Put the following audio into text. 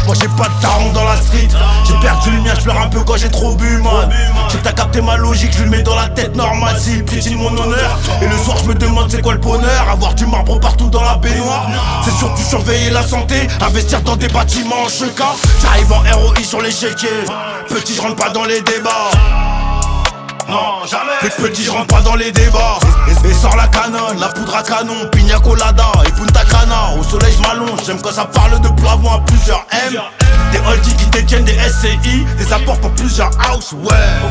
Moi j'ai pas de daron dans la street. J'ai perdu le mien, je pleure un peu quand j'ai trop bu, man. J'ai que t'as capté ma logique, je lui mets dans la tête normale. S'il piétine mon honneur. Et le soir je me demande c'est quoi le bonheur. Avoir du marbre partout dans la baignoire. C'est surtout surveiller la santé. Investir dans des bâtiments en cheka. J'arrive en ROI sur les chéquiers. Petit, je rentre pas dans les débats. Non, jamais. Petit, je rentre pas dans les débats. Et sort la canonne, la poudre à canon, pina colada et punta cana. Au soleil, je m'allonge, j'aime quand ça parle de plafond à plusieurs M. Des oldies qui détiennent des SCI, des apports pour plusieurs house, ouais.